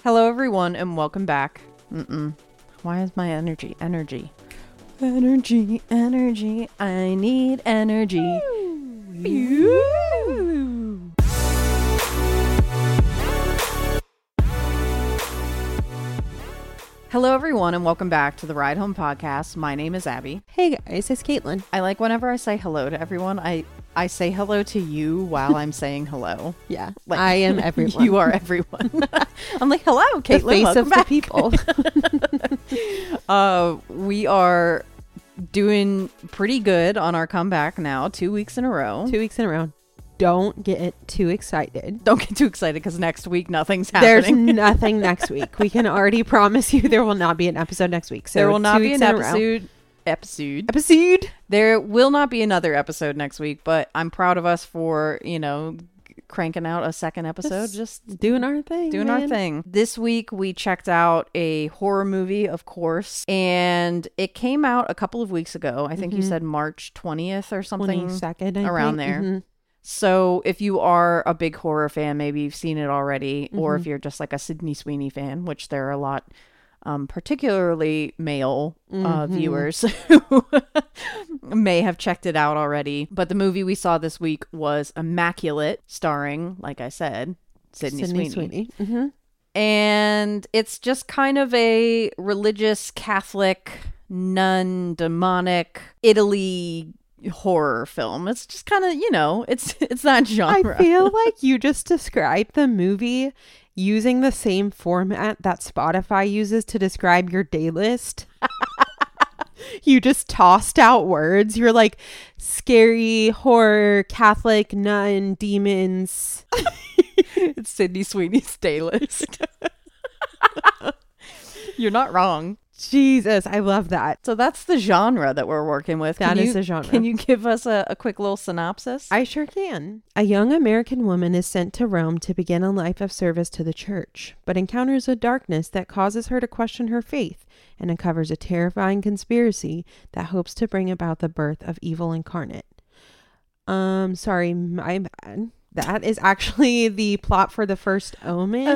Hello everyone and welcome back. Why is my energy? Energy. I need energy. Hello everyone and welcome back to the Ride Home Podcast. My name is Abby. Hey guys, it's Caitlin. I like whenever I say hello to everyone, I say hello to you while I'm saying hello. Yeah, Like, I am everyone. You are everyone. I'm like, hello, Caitlin. The face welcome of back. the people. We are doing pretty good on our comeback now, 2 weeks in a row. 2 weeks in a row. Don't get too excited. Don't get too excited because next week nothing's There's happening. nothing next week. We can already promise you there will not be an episode next week. So There will not 2 be weeks an in a row. episode. There will not be another episode next week, but I'm proud of us for, cranking out a second episode. Just doing our thing. doing our thing. This week we checked out a horror movie, of course, and it came out a couple of weeks ago. I think you said March 20th or something 22nd, around there. So if you are a big horror fan, maybe you've seen it already, or if you're just like a Sydney Sweeney fan, which there are a lot, particularly male viewers who may have checked it out already. But the movie we saw this week was Immaculate, starring, like I said, Sydney Sweeney. And it's just kind of a religious Catholic nun demonic Italy horror film. It's just kind of, it's that genre. I feel like you just described the movie using the same format that Spotify uses to describe your day list. You just tossed out words. You're like scary, horror, Catholic, nun, demons. It's Sydney Sweeney's day list. You're not wrong. Jesus, I love that. So that's the genre that we're working with. That is the genre. Can you give us a quick little synopsis? I sure can. A young American woman is sent to Rome to begin a life of service to the church, but encounters a darkness that causes her to question her faith and uncovers a terrifying conspiracy that hopes to bring about the birth of evil incarnate. Sorry, my bad. That is actually the plot for The First Omen.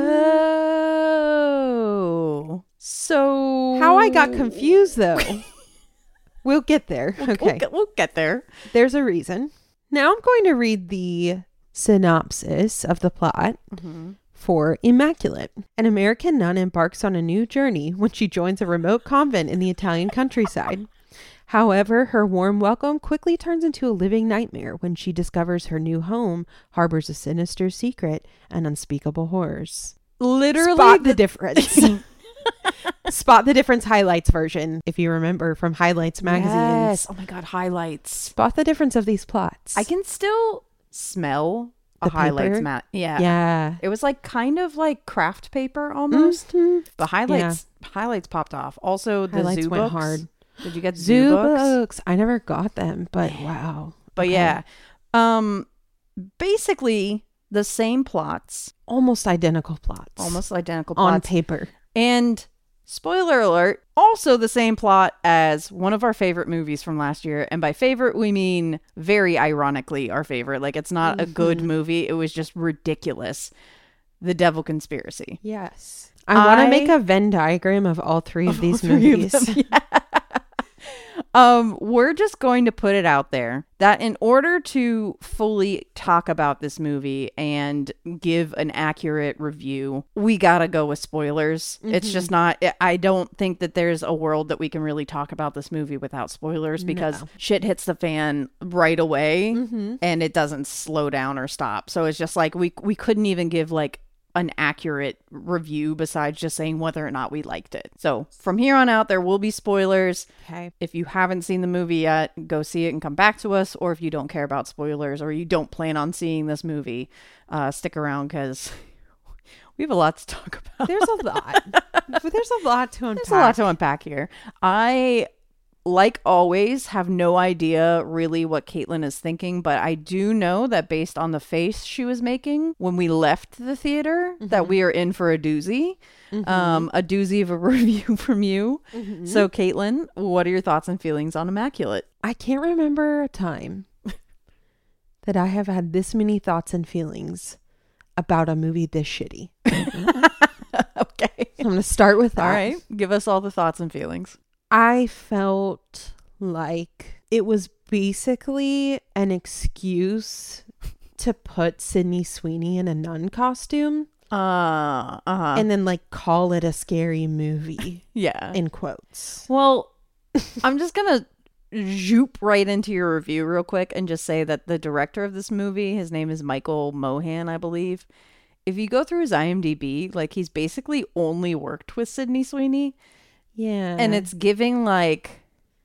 Oh. So How I got confused, though. We'll get there. Okay. We'll get there. There's a reason. Now I'm going to read the synopsis of the plot for Immaculate. An American nun embarks on a new journey when she joins a remote convent in the Italian countryside. However, her warm welcome quickly turns into a living nightmare when she discovers her new home harbors a sinister secret and unspeakable horrors. Literally Spot the difference. Spot the Difference highlights version, if you remember from Highlights magazines. Yes. Oh my God, highlights. Spot the difference of these plots. I can still smell a The highlights paper? mat. Yeah. Yeah. It was like kind of like craft paper almost. The highlights popped off. Also the Highlights zoo went books. hard. Did you get Zoo books? books. I never got them, but wow. But Okay. yeah. Basically the same plots, Almost identical plots. almost identical on plots. paper. And spoiler alert, also the same plot as one of our favorite movies from last year. And by favorite, we mean very ironically our favorite. Like it's not a good movie. It was just ridiculous. The Devil Conspiracy. Yes. I want to make a Venn diagram of all three of these movies. We're just going to put it out there that in order to fully talk about this movie and give an accurate review, we gotta go with spoilers. It's just not, I don't think that there's a world that we can really talk about this movie without spoilers because shit hits the fan right away and it doesn't slow down or stop. So it's just like we couldn't even give like an accurate review besides just saying whether or not we liked it. So from here on out, there will be spoilers. Okay. If you haven't seen the movie yet, go see it and come back to us. Or if you don't care about spoilers or you don't plan on seeing this movie, stick around because we have a lot to talk about. There's a lot. There's a lot to unpack. There's a lot to unpack here. I, like always, have no idea really what Caitlin is thinking, but I do know that based on the face she was making when we left the theater, that we are in for a doozy. A doozy of a review from you. So, Caitlin, what are your thoughts and feelings on Immaculate? I can't remember a time that I have had this many thoughts and feelings about a movie this shitty. Okay. I'm going to start with that. All right. Give us all the thoughts and feelings. I felt like it was basically an excuse to put Sydney Sweeney in a nun costume and then like call it a scary movie. Yeah. In quotes. Well, I'm just going to zoop right into your review real quick and just say that the director of this movie, his name is Michael Mohan, I believe. If you go through his IMDb, like he's basically only worked with Sydney Sweeney. Yeah. And it's giving like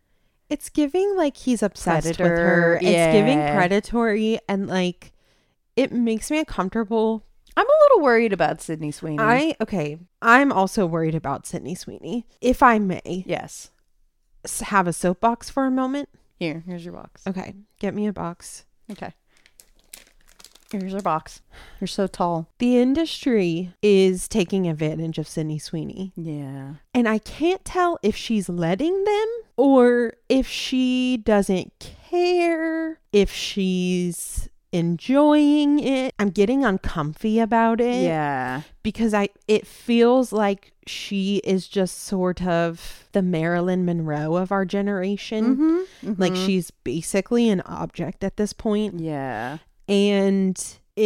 he's obsessed with Predator, her. yeah. It's giving predatory, and like it makes me uncomfortable. I'm a little worried about Sydney Sweeney. I'm also worried about Sydney Sweeney. If I may. Yes. Have a soapbox for a moment. Here's your box. Okay. Get me a box. Okay. Here's your box. You're so tall. The industry is taking advantage of Sydney Sweeney. Yeah. And I can't tell if she's letting them or if she doesn't care, if she's enjoying it. I'm getting uncomfy about it. Yeah. Because it feels like she is just sort of the Marilyn Monroe of our generation. Mm-hmm. Mm-hmm. Like she's basically an object at this point. Yeah. And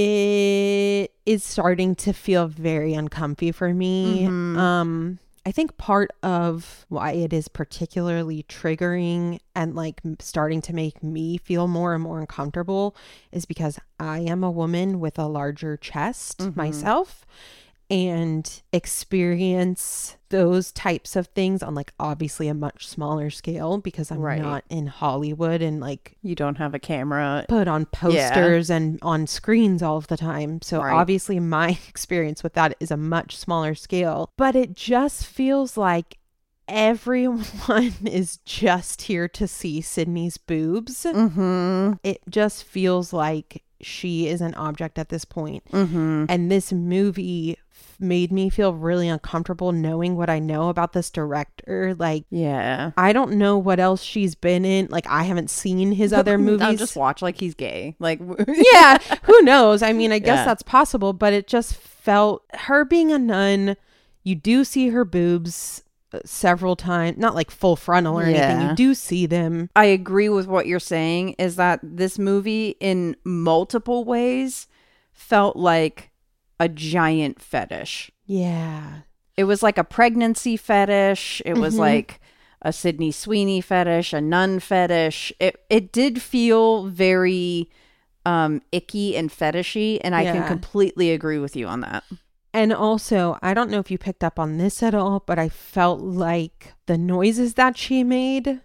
it is starting to feel very uncomfy for me. Mm-hmm. I think part of why it is particularly triggering and like starting to make me feel more and more uncomfortable is because I am a woman with a larger chest myself, and experience those types of things on like obviously a much smaller scale because I'm not in Hollywood and like you don't have a camera put on posters and on screens all of the time. So obviously my experience with that is a much smaller scale, but it just feels like everyone is just here to see Sydney's boobs. It just feels like she is an object at this point. And this movie made me feel really uncomfortable knowing what I know about this director. Like, yeah, I don't know what else she's been in. Like, I haven't seen his other movies. I'll just watch like he's gay. Like, yeah, who knows? I mean, I guess that's possible, but it just felt her being a nun. You do see her boobs several times, not like full frontal or anything. You do see them. I agree with what you're saying, is that this movie in multiple ways felt like a giant fetish. Yeah. It was like a pregnancy fetish. It was like a Sydney Sweeney fetish, a nun fetish. It did feel very icky and fetishy, and I can completely agree with you on that. And also, I don't know if you picked up on this at all, but I felt like the noises that she made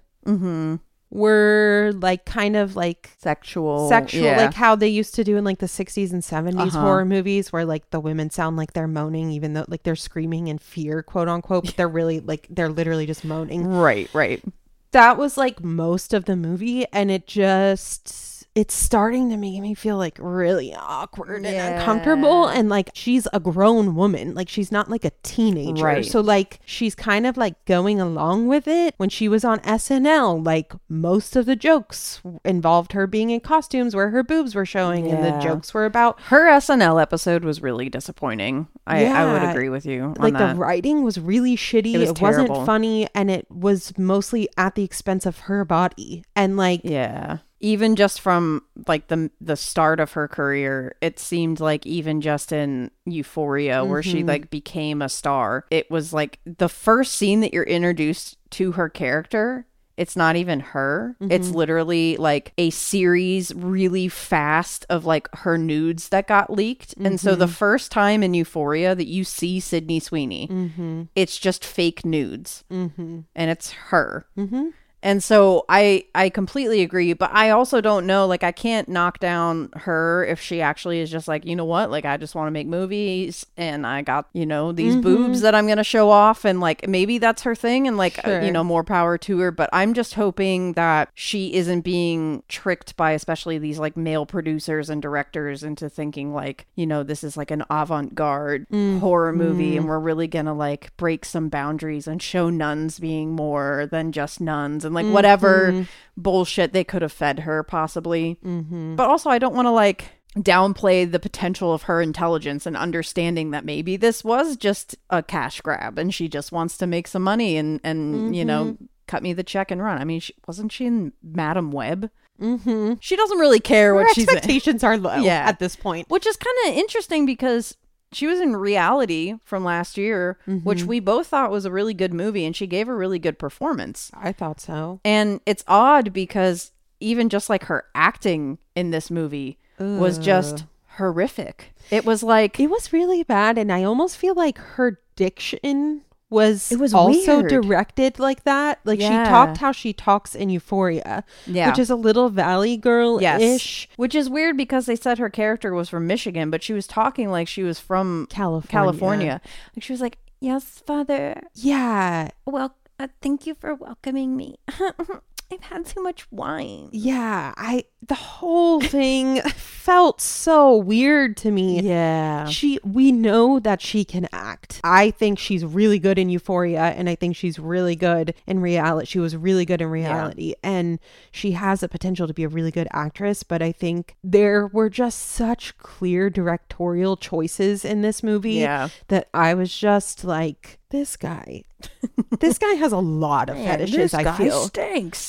were like kind of like sexual, like how they used to do in like the 60s and 70s horror movies, where like the women sound like they're moaning, even though like they're screaming in fear, quote unquote, but they're really like they're literally just moaning. Right. That was like most of the movie, and it's starting to make me feel like really awkward and uncomfortable. And like she's a grown woman, like she's not like a teenager, so like she's kind of like going along with it. When she was on SNL, like most of the jokes involved her being in costumes where her boobs were showing, and the jokes were about her. SNL episode was really disappointing. I would agree with you on like that. The writing was really shitty. It wasn't funny, and it was mostly at the expense of her body. And like even just from like the start of her career, it seemed like even just in Euphoria, where she like became a star, it was like the first scene that you're introduced to her character, it's not even her. It's literally like a series really fast of like her nudes that got leaked. And so the first time in Euphoria that you see Sydney Sweeney, it's just fake nudes. And it's her. And so I completely agree, but I also don't know, like I can't knock down her if she actually is just like, you know what, like I just want to make movies and I got, you know, these boobs that I'm going to show off, and like maybe that's her thing, and like, you know, more power to her. But I'm just hoping that she isn't being tricked by especially these like male producers and directors into thinking like, you know, this is like an avant-garde horror movie and we're really going to like break some boundaries and show nuns being more than just nuns, and like whatever bullshit they could have fed her possibly. But also I don't want to like, downplay the potential of her intelligence and understanding that maybe this was just a cash grab and she just wants to make some money and you know, cut me the check and run. I mean, wasn't she in Madam Web? Mm-hmm. She doesn't really care what she's in. Expectations are low at this point. Which is kind of interesting because she was in Reality from last year, which we both thought was a really good movie, and she gave a really good performance. I thought so. And it's odd because even just like her acting in this movie was just horrific. It was like... It was really bad, and I almost feel like her diction was also weird. directed like that. Like she talked how she talks in Euphoria, which is a little Valley Girl-ish. Which is weird because they said her character was from Michigan, but she was talking like she was from California. Like she was like, "Yes, Father. Yeah. Well, thank you for welcoming me. I've had too much wine." Yeah, the whole thing felt so weird to me. Yeah. We know that she can act. I think she's really good in Euphoria, and I think she's really good in Reality. She was really good in Reality, and she has the potential to be a really good actress, but I think there were just such clear directorial choices in this movie that I was just like, this guy has a lot of fetishes. I feel stinks.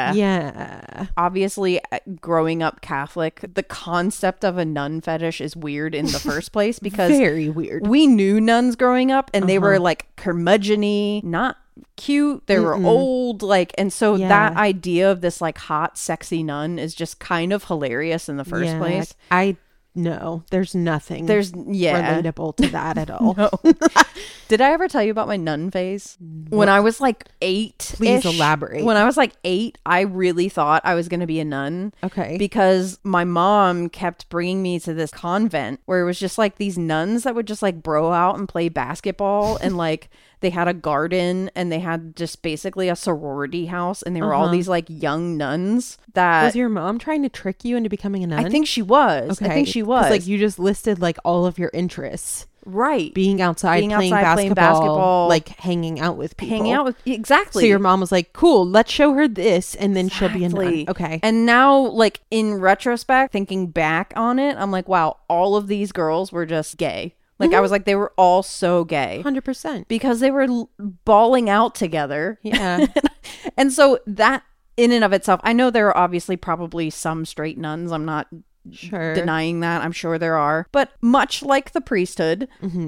Yeah. Obviously, growing up Catholic, the concept of a nun fetish is weird in the first place because very weird. We knew nuns growing up, and they were like curmudgeon-y, not cute. They were old, like, and so that idea of this like hot, sexy nun is just kind of hilarious in the first place. No, there's nothing relatable to that at all. No. Did I ever tell you about my nun phase? When I was like 8. Please elaborate. When I was like 8, I really thought I was going to be a nun. Okay. Because my mom kept bringing me to this convent where it was just like these nuns that would just like bro out and play basketball and like they had a garden and they had just basically a sorority house and they were all these like young nuns that... Was your mom trying to trick you into becoming a nun? I think she was. Okay. I think she was. Like you just listed like all of your interests. Right. Being outside, playing basketball, like hanging out with people. Exactly. So your mom was like, cool, let's show her this and then she'll be a nun. Okay. And now, like in retrospect, thinking back on it, I'm like, wow, all of these girls were just gay. Like I was like, they were all so gay. 100%. Because they were bawling out together. Yeah. And so that in and of itself, I know there are obviously probably some straight nuns. I'm not denying that. I'm sure there are. But much like the priesthood,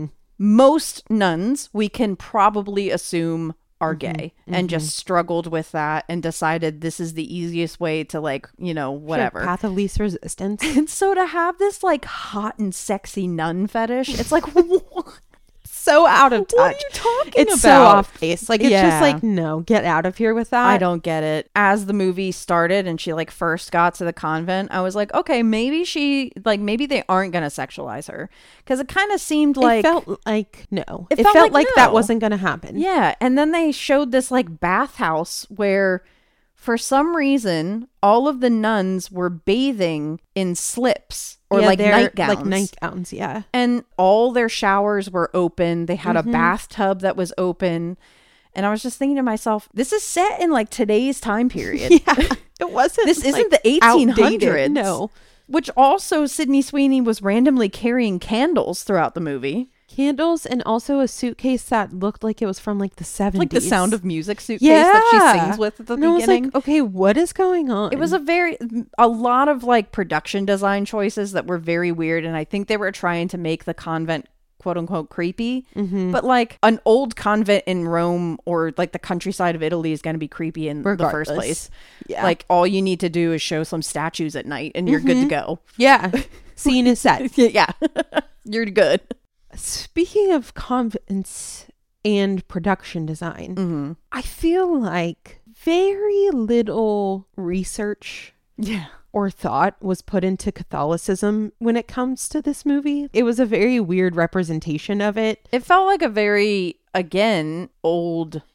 most nuns we can probably assume are gay and just struggled with that and decided this is the easiest way to like, you know, whatever. Path of least resistance. And so to have this like hot and sexy nun fetish, it's like, so out of touch. What are you talking about? It's so off base. Like, it's just like, no, get out of here with that. I don't get it. As the movie started and she like first got to the convent, I was like, okay, maybe they aren't going to sexualize her. Because it kind of seemed like... It felt like, no. It felt like that wasn't going to happen. Yeah. And then they showed this like bathhouse where... For some reason, all of the nuns were bathing in slips or like nightgowns. Like nightgowns, yeah. And all their showers were open. They had a bathtub that was open. And I was just thinking to myself, this is set in like today's time period. Yeah, it wasn't. This isn't the 1800s. Outdated. No. Which also Sydney Sweeney was randomly carrying candles throughout the movie. Candles and also a suitcase that looked like it was from like the 70s. Like the Sound of Music suitcase that she sings with at the beginning. I was like, okay, what is going on? It was a lot of like production design choices that were very weird. And I think they were trying to make the convent quote unquote creepy. But like an old convent in Rome or like the countryside of Italy is going to be creepy in the first place. Yeah. Like all you need to do is show some statues at night and you're good to go. Yeah. Scene is set. Yeah. You're good. Speaking of convents and production design, I feel like very little research or thought was put into Catholicism when it comes to this movie. It was a very weird representation of it. It felt like a very, again, old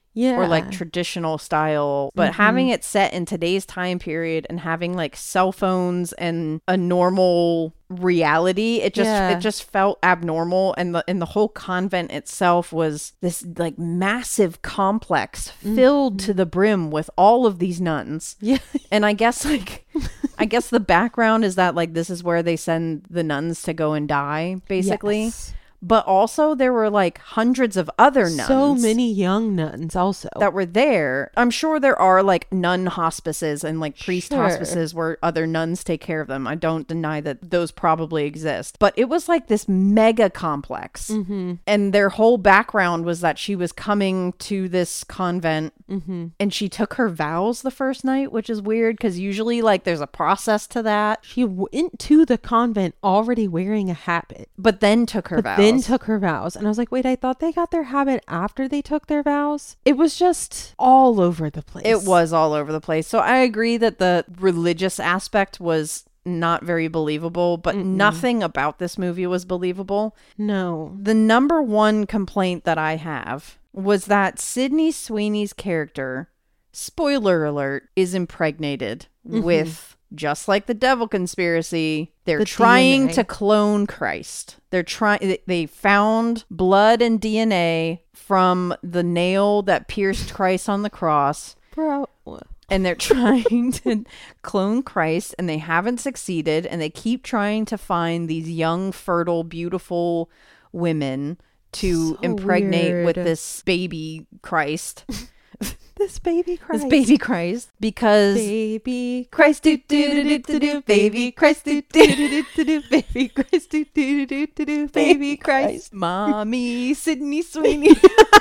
Yeah. or like traditional style, but having it set in today's time period and having like cell phones and a normal reality, it just felt abnormal. And the whole convent itself was this like massive complex filled to the brim with all of these nuns. Yeah. And I guess the background is that like this is where they send the nuns to go and die, basically. Yes. But also there were like hundreds of other nuns. So many young nuns also. That were there. I'm sure there are like nun hospices and like priest hospices where other nuns take care of them. I don't deny that those probably exist. But it was like this mega complex. And their whole background was that she was coming to this convent and she took her vows the first night, which is weird because usually like there's a process to that. She went to the convent already wearing a habit. But then took her vows. Then took her vows. And I was like, wait, I thought they got their habit after they took their vows. It was just all over the place. It was all over the place. So I agree that the religious aspect was not very believable, but nothing about this movie was believable. No. The number one complaint that I have was that Sydney Sweeney's character, spoiler alert, is impregnated with, just like the Devil Conspiracy, they're trying DNA. to clone Christ. They found blood and DNA from the nail that pierced Christ on the cross. Bro. And they're trying to clone Christ, and they haven't succeeded, and they keep trying to find these young, fertile, beautiful women to impregnate with this baby Christ. This baby Christ. This baby Christ. Because baby Christ do do do do do baby Christ do do do do do baby Christ do do do do do baby Christ. Mommy Sydney Sweeney.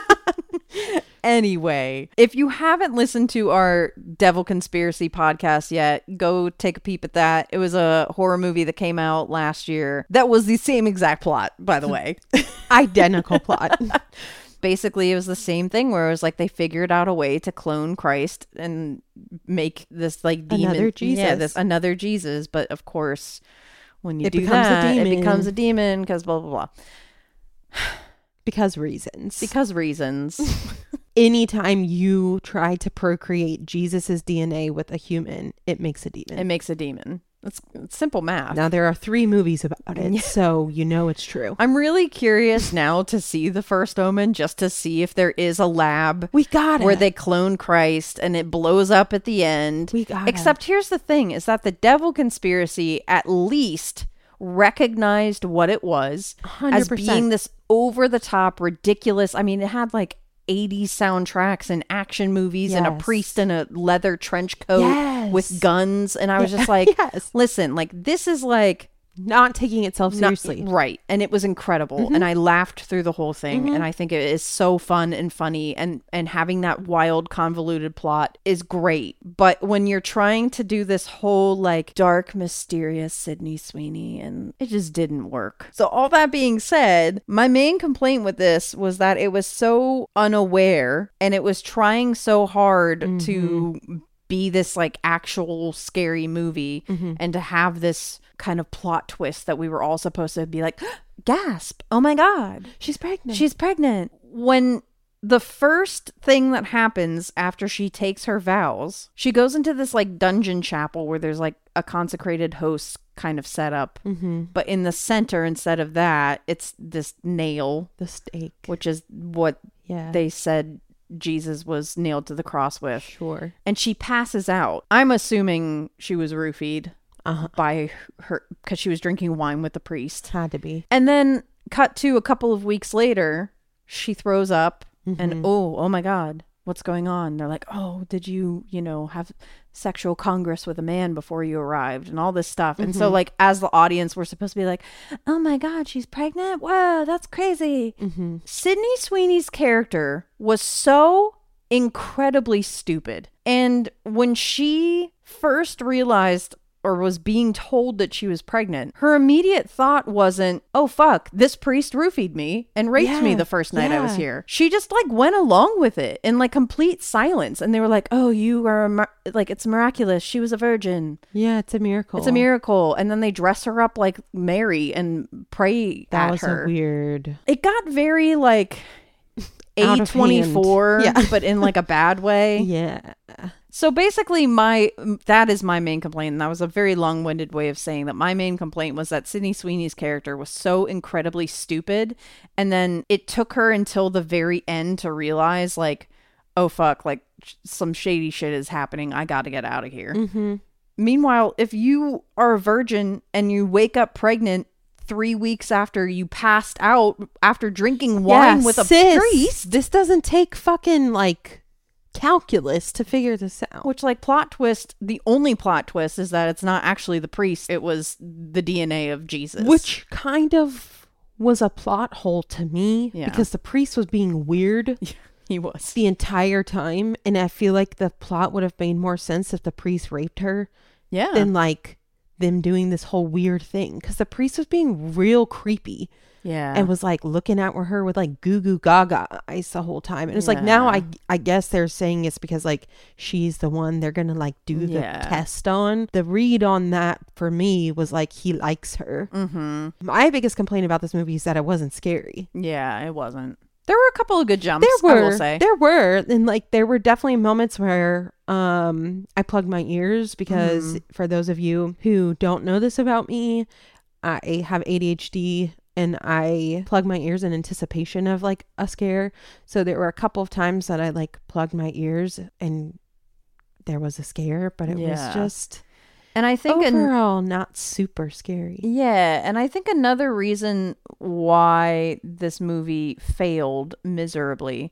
Anyway, if you haven't listened to our Devil Conspiracy podcast yet, go take a peep at that. It was a horror movie that came out last year. That was the same exact plot, by the way. Identical plot. Basically, it was the same thing where it was like they figured out a way to clone Christ and make this like demon. Another Jesus. Yeah, this another Jesus. But of course, when you It do becomes a that, it demon. becomes a demon because blah, blah, blah. Because reasons. Because reasons. Anytime you try to procreate Jesus's DNA with a human, it makes a demon. It makes a demon. It's simple math. Now, there are 3 movies about it, so you know it's true. I'm really curious now to see The First Omen, just to see if there is a lab We got it. where they clone Christ and it blows up at the end. We got Except here's the thing, is that the Devil Conspiracy at least recognized what it was 100%. as being this over-the-top, ridiculous. I mean, it had like 80s soundtracks and action movies and a Yes. priest in a leather trench coat Yes. with guns. And I was just like, Yes. listen, like this is like... Not taking itself Not- seriously. right. And it was incredible. And I laughed through the whole thing. And I think it is so fun and funny. And having that wild, convoluted plot is great. But when you're trying to do this whole like dark, mysterious Sydney Sweeney, and it just didn't work. So all that being said, my main complaint with this was that it was so unaware and it was trying so hard to be this like actual scary movie and to have this kind of plot twist that we were all supposed to be like, gasp, oh my God, She's pregnant. she's pregnant. When the first thing that happens after she takes her vows, she goes into this like dungeon chapel where there's like a consecrated host kind of set up. But in the center, instead of that, it's this nail, the stake. which is what Yeah. they said Jesus was nailed to the cross with. Sure. And she passes out. I'm assuming she was roofied by her because she was drinking wine with the priest. Had to be. And then cut to a couple of weeks later, she throws up and oh my God, what's going on? They're like, oh, did you have sexual congress with a man before you arrived and all this stuff. And so like as the audience, we're supposed to be like, oh my God, she's pregnant. Whoa, that's crazy. Sydney Sweeney's character was so incredibly stupid. And when she first realized or was being told that she was pregnant, her immediate thought wasn't, oh fuck, this priest roofied me and raped me the first night I was here. She just like went along with it in like complete silence. And they were like, oh, you are like, it's miraculous. She was a virgin. Yeah, it's a miracle. It's a miracle. And then they dress her up like Mary and pray That at was her. a weird. It got very like out of hand. A24, Yeah. but in like a bad way. Yeah. So basically that is my main complaint. And that was a very long-winded way of saying that my main complaint was that Sydney Sweeney's character was so incredibly stupid. And then it took her until the very end to realize like, oh fuck, like some shady shit is happening. I got to get out of here. Mm-hmm. Meanwhile, if you are a virgin and you wake up pregnant 3 weeks after you passed out after drinking wine with a priest, this doesn't take fucking like calculus to figure this out. which like plot twist, the only plot twist is that it's not actually the priest, it was the DNA of Jesus. Which kind of was a plot hole to me Yeah. because the priest was being weird he was. the entire time, and I feel like the plot would have made more sense if the priest raped her Yeah. than like them doing this whole weird thing, because the priest was being real creepy Yeah. and was like looking at her with like goo goo gaga eyes the whole time. And it's like, now I guess they're saying it's because like she's the one they're gonna like do the test on. The read on that for me was like he likes her. Mm-hmm. My biggest complaint about this movie is that it wasn't scary. Yeah, it wasn't. There were a couple of good jumps, I I will say. There were. And like there were definitely moments where I plugged my ears because for those of you who don't know this about me, I have ADHD and I plug my ears in anticipation of like a scare. So there were a couple of times that I like plugged my ears and there was a scare, but it was just and I think overall not super scary. Yeah, and I think another reason why this movie failed miserably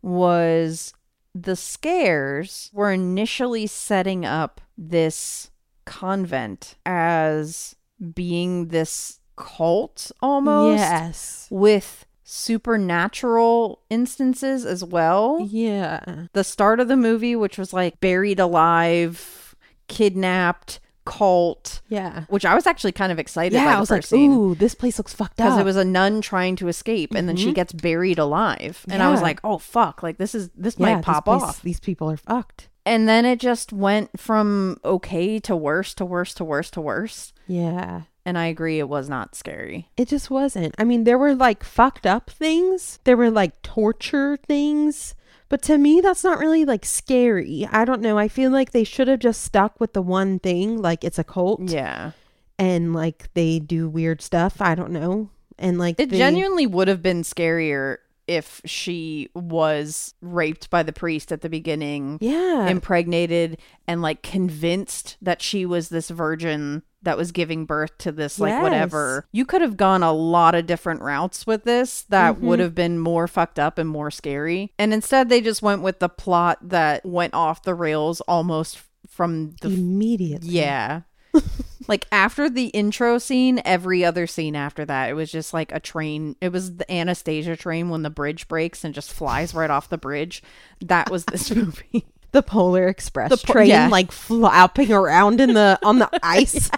was the scares were initially setting up this convent as being this cult almost. Yes. With supernatural instances as well. Yeah. The start of the movie, which was like buried alive, kidnapped, cult. Yeah. Which I was actually kind of excited by. I was like, ooh, this place looks fucked up. Because it was a nun trying to escape and then she gets buried alive. And I was like, oh fuck, like this might pop off. These people are fucked. And then it just went from okay to worse to worse to worse to worse. Yeah. And I agree, it was not scary. It just wasn't. I mean, there were like fucked up things. There were like torture things. But to me, that's not really like scary. I don't know. I feel like they should have just stuck with the one thing. Like it's a cult. Yeah. And like they do weird stuff. I don't know. And like it genuinely would have been scarier if she was raped by the priest at the beginning. Yeah. Impregnated and like convinced that she was this virgin that was giving birth to this like whatever. You could have gone a lot of different routes with this that would have been more fucked up and more scary. And instead they just went with the plot that went off the rails almost from the immediately. Yeah. Like after the intro scene, every other scene after that, it was just like a train. It was the Anastasia train when the bridge breaks and just flies right off the bridge. That was this movie. The Polar Express train like flopping around in the on the ice.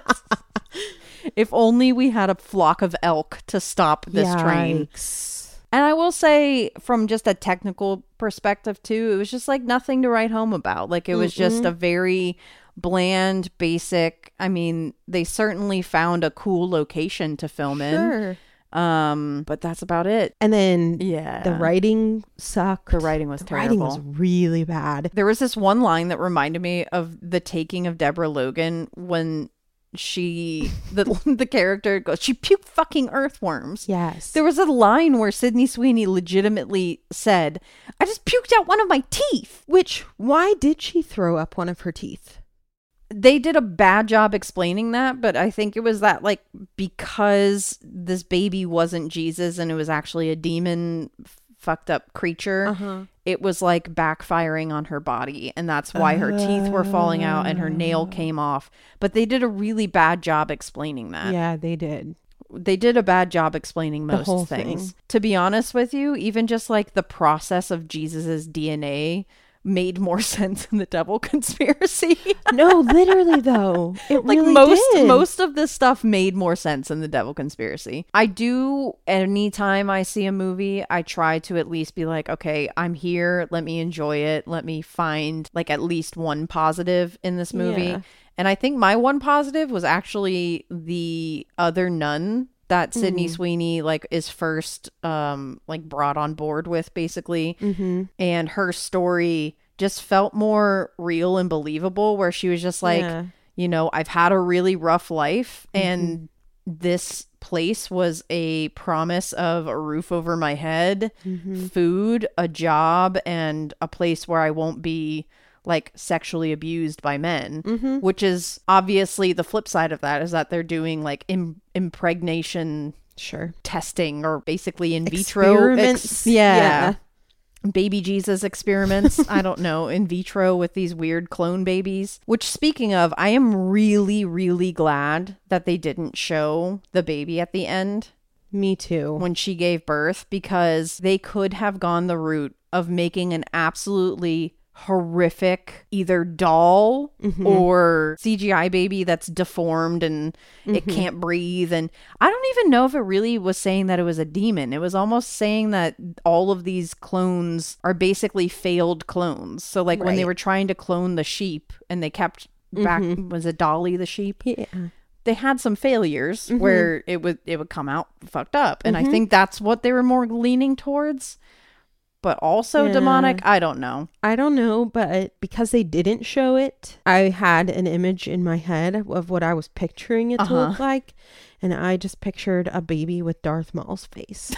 If only we had a flock of elk to stop this train. And I will say, from just a technical perspective too, it was just like nothing to write home about. Like it was just a very bland, basic. I mean, they certainly found a cool location to film in. But that's about it. And then the writing sucked. The writing was terrible. The writing was really bad. There was this one line that reminded me of The Taking of Deborah Logan when the character goes, she puked fucking earthworms. Yes. There was a line where Sydney Sweeney legitimately said, I just puked out one of my teeth. Which, why did she throw up one of her teeth? They did a bad job explaining that, but I think it was that like because this baby wasn't Jesus and it was actually a demon fucked up creature, it was like backfiring on her body, and that's why her teeth were falling out and her nail came off. But they did a really bad job explaining that. Yeah, they did. They did a bad job explaining most things. To be honest with you, even just like the process of Jesus's DNA made more sense in The Devil Conspiracy. No, literally though. It like really did. Most of this stuff made more sense in The Devil Conspiracy. I do, anytime I see a movie, I try to at least be like, okay, I'm here. Let me enjoy it. Let me find like at least one positive in this movie. Yeah. And I think my one positive was actually the other nun that Sydney Sweeney like is first like brought on board with, basically. And her story just felt more real and believable, where she was just like, you know, I've had a really rough life, and this place was a promise of a roof over my head, food, a job, and a place where I won't be like sexually abused by men, which is obviously the flip side of that, is that they're doing like impregnation testing, or basically in vitro experiments. Baby Jesus experiments. I don't know, in vitro with these weird clone babies. Which, speaking of, I am really, really glad that they didn't show the baby at the end. Me too. When she gave birth, because they could have gone the route of making an absolutely horrific either doll or CGI baby that's deformed and it can't breathe. And I don't even know if it really was saying that it was a demon. It was almost saying that all of these clones are basically failed clones. So like when they were trying to clone the sheep and they kept back, was it Dolly the sheep? Yeah. They had some failures where it would come out fucked up. And I think that's what they were more leaning towards. But also demonic, I don't know. But because they didn't show it, I had an image in my head of what I was picturing it to look like. And I just pictured a baby with Darth Maul's face.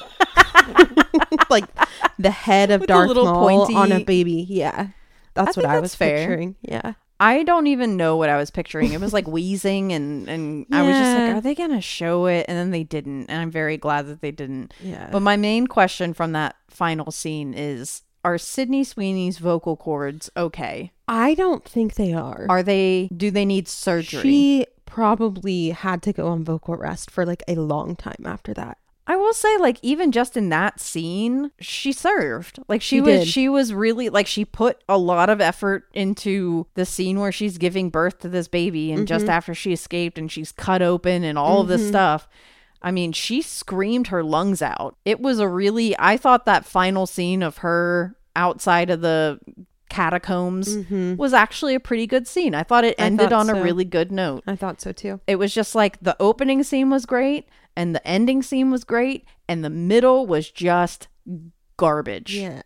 Like the head of Darth Maul on a baby. Yeah. That's what I was picturing. Yeah. I don't even know what I was picturing. It was like wheezing and I was just like, are they going to show it? And then they didn't. And I'm very glad that they didn't. Yeah. But my main question from that final scene is, are Sydney Sweeney's vocal cords okay? I don't think they are. Do they need surgery? She probably had to go on vocal rest for like a long time after that. I will say, like, even just in that scene, she served. Like, she was really, like, she put a lot of effort into the scene where she's giving birth to this baby, and just after she escaped and she's cut open and all of this stuff. I mean, she screamed her lungs out. It was I thought that final scene of her outside of the catacombs was actually a pretty good scene. I thought it ended on a really good note. I thought so too. It was just like the opening scene was great, and the ending scene was great, and the middle was just garbage. Yeah.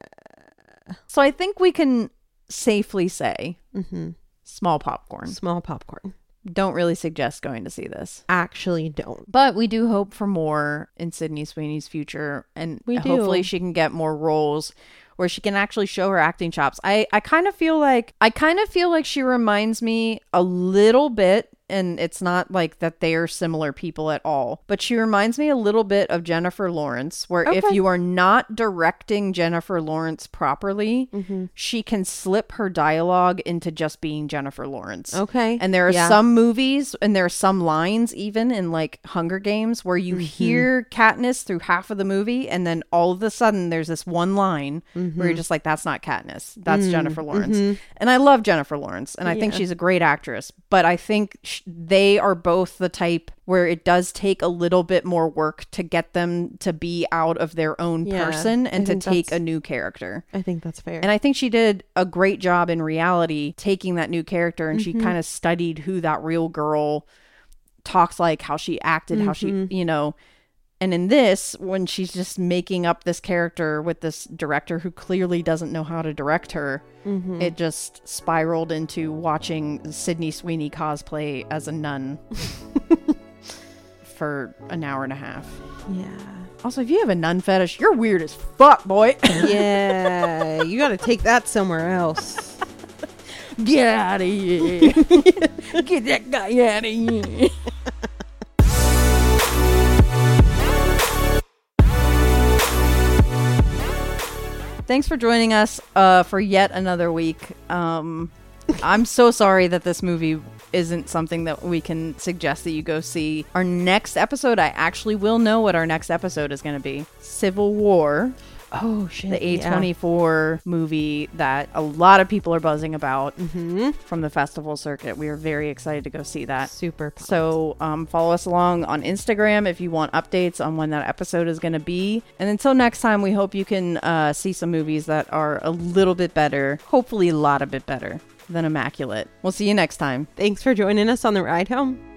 So I think we can safely say small popcorn. Small popcorn. Don't really suggest going to see this. Actually don't. But we do hope for more in Sydney Sweeney's future, and hopefully she can get more roles where she can actually show her acting chops. I kind of feel like she reminds me a little bit, and it's not like that they are similar people at all, but she reminds me a little bit of Jennifer Lawrence, where if you are not directing Jennifer Lawrence properly, she can slip her dialogue into just being Jennifer Lawrence. Okay. And there are some movies, and there are some lines even in like Hunger Games where you hear Katniss through half of the movie, and then all of a sudden there's this one line where you're just like, that's not Katniss, that's Jennifer Lawrence. And I love Jennifer Lawrence, and I think she's a great actress, but I think they are both the type where it does take a little bit more work to get them to be out of their own person and to take a new character. I think that's fair. And I think she did a great job in reality taking that new character, and she kind of studied who that real girl talks like, how she acted, how she, you know. And in this, when she's just making up this character with this director who clearly doesn't know how to direct her, it just spiraled into watching Sydney Sweeney cosplay as a nun for an hour and a half. Yeah. Also, if you have a nun fetish, you're weird as fuck, boy. Yeah, you gotta take that somewhere else. Get out of here. Get that guy out of here. Thanks for joining us for yet another week. I'm so sorry that this movie isn't something that we can suggest that you go see. Our next episode, I actually will know what our next episode is going to be. Civil War. Oh, shit. The A24 movie that a lot of people are buzzing about from the festival circuit. We are very excited to go see that. Super pumped. So follow us along on Instagram if you want updates on when that episode is going to be. And until next time, we hope you can see some movies that are a little bit better, hopefully a lot of bit better than Immaculate. We'll see you next time. Thanks for joining us on the ride home.